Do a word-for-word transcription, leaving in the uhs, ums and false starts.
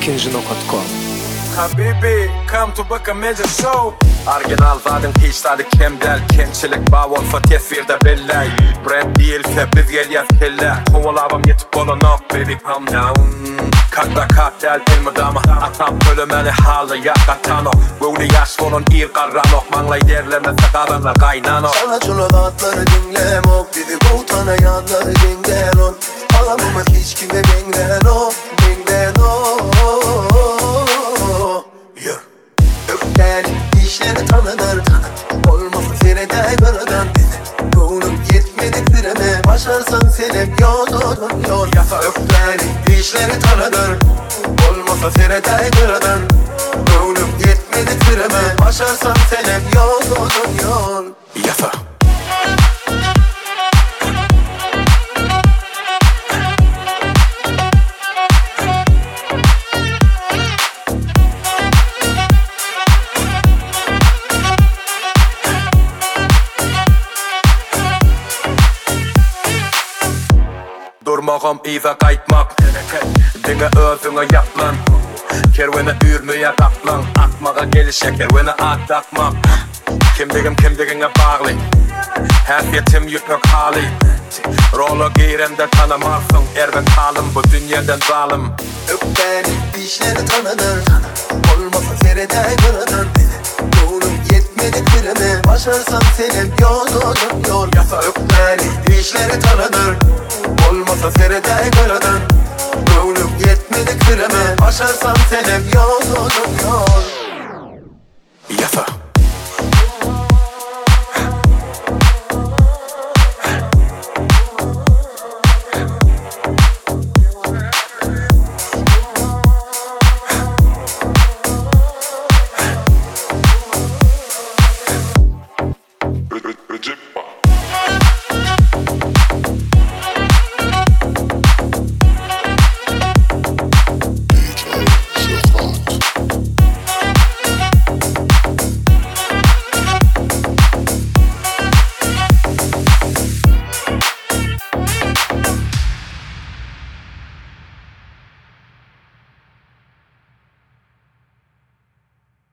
ikinci nokta com. Habibi, come to book a major show. Original vadin hiçleri kemdel. Kemçilik bağ olsa tesvirde bellay. Brand değilse biz gelyaz kelle. Kovalavım yetip olunok, baby calm down. Kakla kartel ilmidama. Atam bölümeli halı yakatano. Böyle yaş olun ir karranok. Manlay derlerine sakaranlar kaynano. Sana çulavatları dinlemok. Bizi bu tanıyanları dinlemok. Alamımız hiç kime benden o. Benden o. Öfkeli işleri tanıdır. Olmasa seni de karadan. Ruhunum yetmedi sıreme. Başarsan sen hep yolun yol. Öfkeli işleri tanıdır. Olmasa seni de karadan. Ruhunum yetmedi sıreme. Başarsan sen hep yolun yol. Yasa. Durmağım iza kaytmak. Dine özüne yaplan. Kervene ürmeye kaplan. Akmağa gelişe kervene at takmak. Kimdigim kimdigine bağlı. Herfiyetim yüklük hali. Rolo giyrende tanımazsın. Erbet halim bu dünyadan zalim. Öpten işleri tanıdır. Olmasa sereden kıradın. Ruhunum yetmedi kırını. Başarsan senin yolun yol. Öpten işleri tanıdır. Olmasa sereden kıradın. Ruhunum yetmedi kırını. Başarsan senin yolun yol.